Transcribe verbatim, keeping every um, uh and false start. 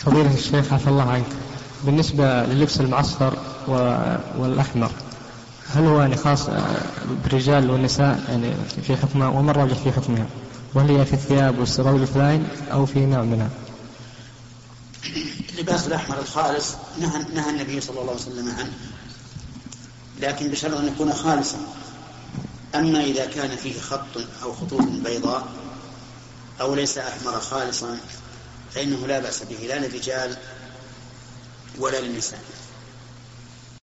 فضيلة الشيخ عفى الله عنك، بالنسبة للبس المعصفر والأحمر هل هو يعني خاص بالرجال والنساء يعني في حكمها، وما الراجح في حكمها؟ وهل هي في الثياب والسراويل والفلاين أو في نوع منها؟ اللباس الأحمر الخالص نهى, نهى النبي صلى الله عليه وسلم عنه، لكن بشرط أن يكون خالصا. أما إذا كان فيه خط أو خطوط بيضاء أو ليس أحمر خالصا فإنه لا بأس به لا للرجال ولا للنساء.